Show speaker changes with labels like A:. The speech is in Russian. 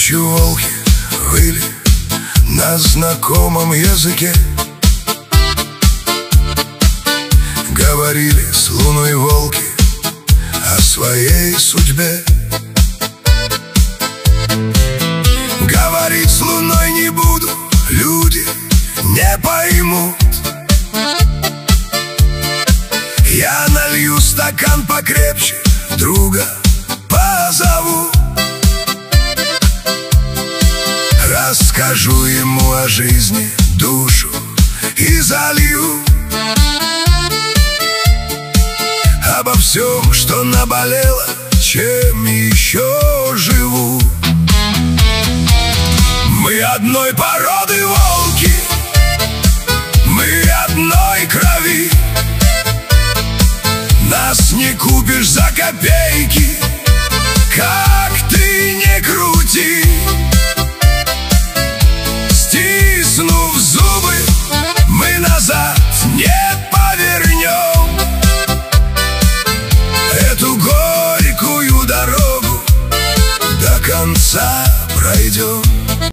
A: Ночью волки выли на знакомом языке, говорили с луной волки о своей судьбе. Говорить с луной не буду, люди не поймут. Я налью стакан покрепче, друга позову. Расскажу ему о жизни душу и залью обо всем, что наболело, чем еще живу. Мы одной породы волки, мы одной крови. Нас не купишь за копейки, как ты не крути. Стиснув зубы, мы назад не повернем. Эту горькую дорогу до конца пройдем.